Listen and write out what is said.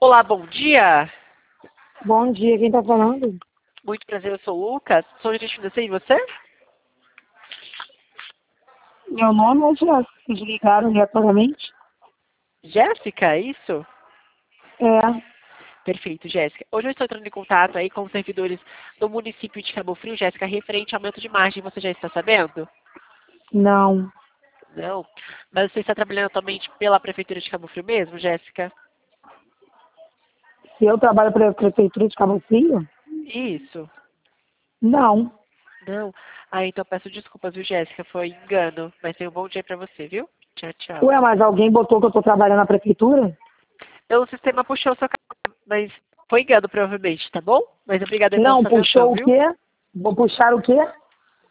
Olá, bom dia. Bom dia, quem tá falando? Muito prazer, eu sou o Lucas. Sou gerente financeiro e você? Meu nome é Jéssica. Vocês ligaram aleatoriamente? Jéssica, é isso? É, Perfeito, Jéssica. Hoje eu estou entrando em contato aí com os servidores do município de Cabo Frio, Jéssica, referente ao aumento de margem. Você já está sabendo? não. Não. Mas você está trabalhando atualmente pela Prefeitura de Cabo Frio mesmo, Jéssica? Se eu trabalho para a Prefeitura de Cabo Frio? Isso. Não. Não. Ah, então peço desculpas, viu, Jéssica? Foi engano. Mas tenha um bom dia pra você, viu? Tchau, tchau. Ué, mas alguém botou que eu tô trabalhando na Prefeitura? O sistema puxou sua cara, mas foi engano, provavelmente, tá bom? Mas obrigada aí pela Não, sua atenção, puxou o viu? quê? Vou puxar o quê?